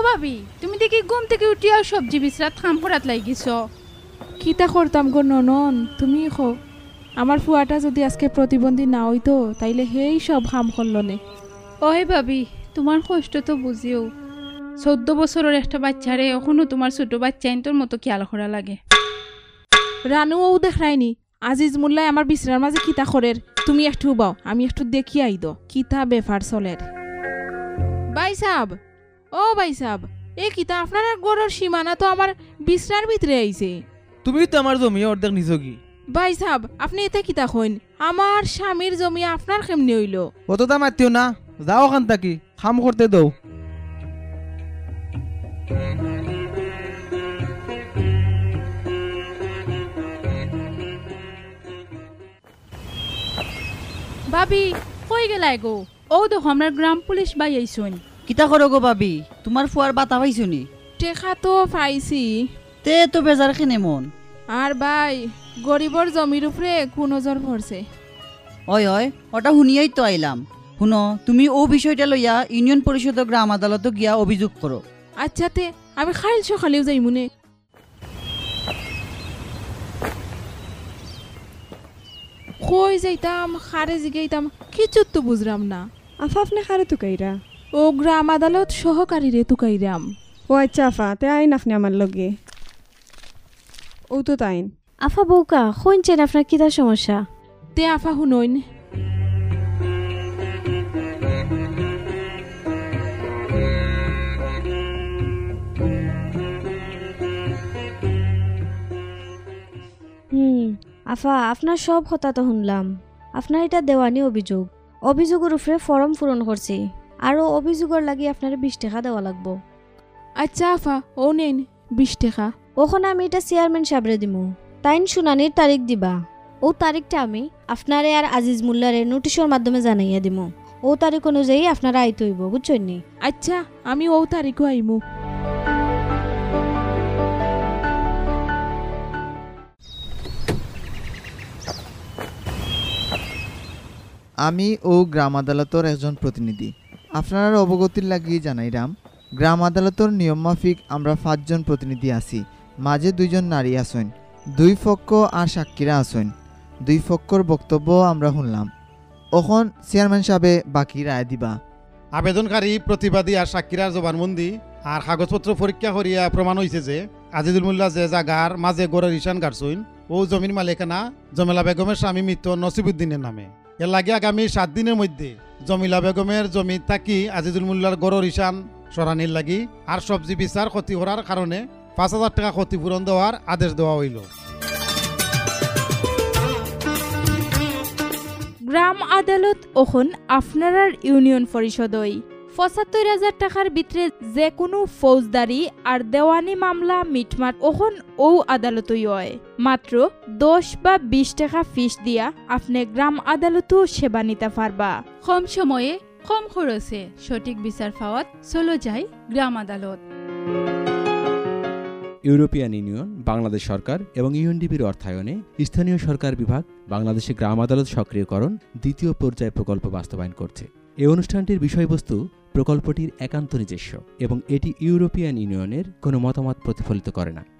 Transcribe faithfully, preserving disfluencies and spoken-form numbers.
ভাবি তুমি দেখি ঘুম থেকে উঠিয়াও সবজি বিচরাত খাম করাত লাগিছ। কিতা করতাম গো ননন, তুমি খো। আমার ফুয়াটা যদি আজকে প্রতিবন্ধী না হইতো তাইলে হেই সব কাম করলো নে। ওহে ভাবি তোমার কষ্ট তো বুঝিও, চোদ্দ বছরের একটা বাচ্চারে এখনো তোমার ছোট বাচ্চা তোর মতো খেয়াল করা লাগে। রানুও দেখায়নি আজিজ মোল্লাই আমার বিছরার মাঝে কিতা করের। তুমি একটু বাও, আমি একটু দেখি আইদ কিতা বেফার চলের। ভাই সাব, ও ভাই সাব, এ কিতা আপনার গড়ের সীমানা তো আমার বিছরার ভিতরে আইছে। তুমি তো আমার জমি অর্ধেক নিছ কি? ভাই সাব আপনি এতে কিতা কইন? আমার স্বামীর জমি আপনার কেমনি হইল? অত দাম আত্মীয় না, যাও ওখান থাকি খাম করতে দাও। ভাবি কই গেলাই গো? ও দেখো আমরা গ্রাম পুলিশ বাই আইসুন। কিতা করো গো ভাবি, তোমার ফুয়ার বাতা পাইছো নি? টেকা তো পাইছি, তে তো বেজার খেনে মন। আর ভাই গরিবর জমির উপরে কুনজর পড়ছে। ওই ওই ওটা শুনিয়াই তো আইলাম। শুনো, তুমি ও বিষয়টা লইয়া ইউনিয়ন পরিষদ গ্রাম আদালত গিয়া অভিযোগ করো। আচ্ছা তে আমি খাইল সকালেও যাই মনে। কই যাইতাম খারে জিগাইতাম কিছু তো বুঝলাম না। আফা আপনি খারে তুকাইরা? ও গ্রাম আদালত সহকারী রে তুকাইরাম। ও আচ্ছা আফা, তে আইন আপনি আমার লগে। ও তো তাইন। আফা বউকা শুনছেন আপনার কিতা সমস্যা? তে আফা শুনইন। হুম আফা, আপনার সব কথা তো শুনলাম। আপনার এটা দেওয়ানি অভিযোগ। অভিযোগের উপরে ফর্ম পূরণ করছি, আরও অভিযোগের লাগি আপনার বিশ টাকা দেওয়া লাগবো। আচ্ছা আফা ও নেন বিশ টাকা। ওখানে আমি এটা চেয়ারম্যান সাবরে দিমু, তাইন শুনানির তারিখ দিবা। ও তারিখটা আমি আপনারে আর আজিজ মোল্লারে নোটিশের মাধ্যমে জানাইয়া দিমু। ও তারিখ অনুযায়ী আপনারা আইতে হইব, বুঝছেন নি? আচ্ছা আমি ও তারিখও আইমু। আমি ও গ্রাম আদালতের একজন প্রতিনিধি। আপনার অবগতির লাগিয়ে জানাইরাম, গ্রাম আদালতের নিয়ম মাফিক আমরা পাঁচজন প্রতিনিধি আছি। মাঝে দুইজন নারী আসেন, দুই পক্ষ আর সাক্ষীরা আসেন। দুই পক্ষর বক্তব্য আমরা শুনলাম। এখন চেয়ারম্যান সাহেবে বাকি রায় দিবা। আবেদনকারী, প্রতিবাদী আর সাক্ষীরার জবানবন্দি আর কাগজপত্র পরীক্ষা করিয়া প্রমাণ হয়েছে যে আজিজুল মোল্লা যে জাগার মাঝে গড়ের ইশান গাড়ছইন ও জমির মালিকানা জমেলা বেগমের স্বামী মৃত নসিবুদ্দিনের নামে। এর লাগে আগামী সাত দিনের মধ্যে জমিলা বেগমের জমি থাকি আজিজুল মোল্লার গড়ের ইশান সরানির লাগি আর সবজি বিচার ক্ষতি করার কারণে পাঁচ হাজার টাকা ক্ষতিপূরণ দেওয়ার আদেশ দেওয়া হইল। গ্রাম আদালত ওখন আপনার ইউনিয়ন পরিষদই পঁচাত্তর হাজার টাকার ভিতরে যে কোনো ফৌজদারি আর দেওয়ানি মামলা মিটমাট ওখন ও আদালতই হয়। মাত্র দশ বা বিশ টাকা ফিস দিয়া আপনি গ্রাম আদালতও সেবা নিতে পারবা। কম সময়ে কম খরচে সঠিক বিচার পাওয়াত চলো যাই গ্রাম আদালত। ইউরোপিয়ান ইউনিয়ন, বাংলাদেশ সরকার এবং ইউএনডিপির অর্থায়নে স্থানীয় সরকার বিভাগ বাংলাদেশে গ্রাম আদালত সক্রিয়করণ দ্বিতীয় পর্যায় প্রকল্প বাস্তবায়ন করছে। এই অনুষ্ঠানটির বিষয়বস্তু প্রকল্পটির একান্ত নিজস্ব এবং এটি ইউরোপিয়ান ইউনিয়নের কোনো মতামত প্রতিফলিত করে না।